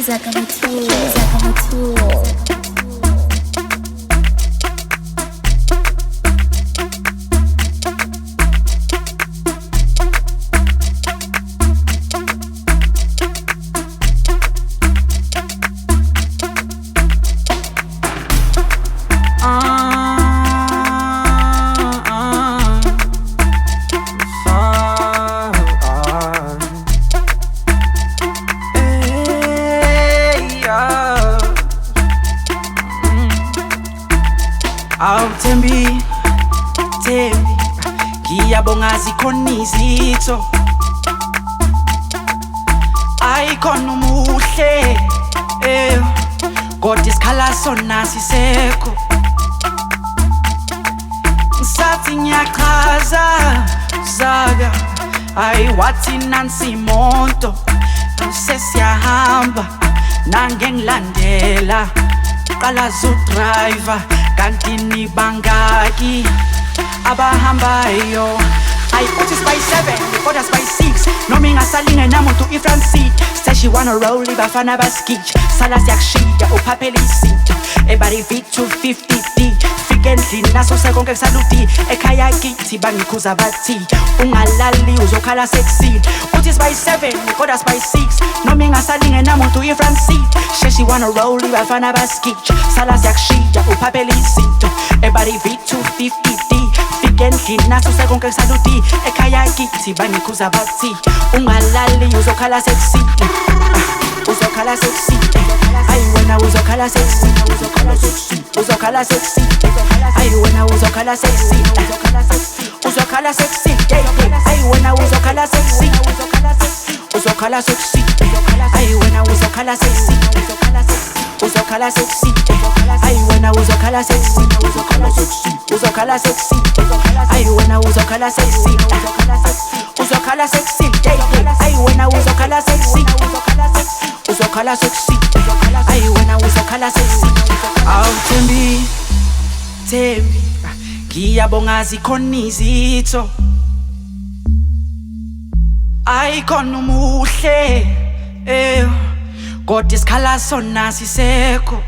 Thembi, ngiyabonga zikhona izitho ayikhona umuhle kodwa isikhala sona sisekho ngisathi ngiyachaza zaga ayiwathi nansi imoto sesiyahamba nange ngilandela qala driver kanti nibangaki abahambayo ayiuthi by 7 kodwa by 6 noma ingasalinge namuntu ifront seat say she wanna roll ibafana baskitch sala siyakushiya uphaphela isinto ebari V250D fike endlini naso sekonke kusaluti ekhaya kithi bangikhuza bathi ungalali uzokhala sexy uthi by 7 kodwa by 6 noma ingasalinge namuntu ifront seat say she wanna roll ibafana baskitch sala siyakushiya uphaphela isinto ebari V250D fike endlini naso sekonke kusaluti ekhaya kithi bangikhuza bathi ungalali uzokhala sexy uzokhala sexy ayi wena uzokhala sexy uzokhala sexy ayi wena uzokhala sexy uzokhala sexy ayi wena uzokhala sexy uzokhala sexy ayi wena uzokhala sexy uzokhala sexy ayi wena uzokhala sexy uzokhala sexy ayi wena uzokhala sexy uzokhala sexy ayi wena uzokhala sexy uzokhala sexy ayi wena uzokhala sexy Thembi ngiyabonga zikhona izitho ayikhona umuhle kodwa isikhala sona sisekho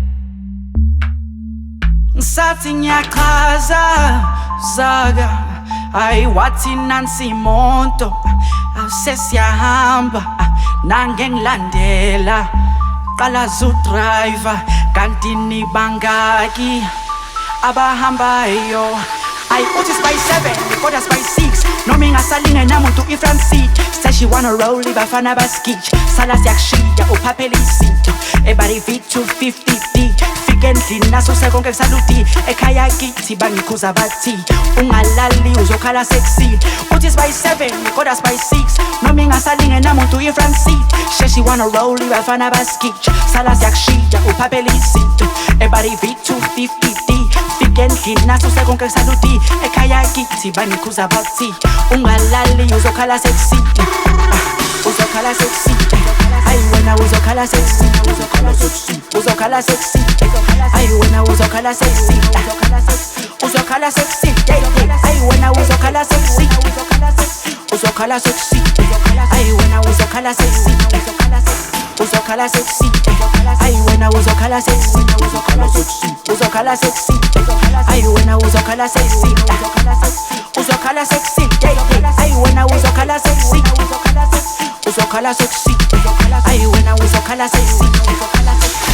ngisathi ngiyachaza zaga ayiwathi nansi imoto sesiyahamba nange ngilandela qala driver kanti nibangaki abahambayo ayiuthi by 7 kodwa by 6 noma ingasalinge namuntu ifront seat say she wanna roll ibafana baskitch sala siyakushiya uphaphela isinto ebari V250D fike endlini naso sekonke kusaluti ekhaya kithi bangikhuza bathi ungalali uzokhala sexy uthi by 7 kodwa by 6 noma ingasalinge namuntu ifront seat say she wanna roll ibafana baskitch sala siyakushiya uphaphela isinto ebari V250D fike endlini naso sekonke kusaluti ekhaya kithi bangikhuza bathi ungalali uzokhala sexy uzokhala sexy ayi wena uzokhala sexy uzokhala sexy ayi wena uzokhala sexy uzokhala sexy ayi wena uzokhala sexy uzokhala sexy ayi wena uzokhala sexy uzokhala sexy ayi wena uzokhala sexy uzokhala sexy ayi wena uzokhala sexy uzokhala sexy ayi wena uzokhala sexy uzokhala sexy ayi wena uzokhala sexy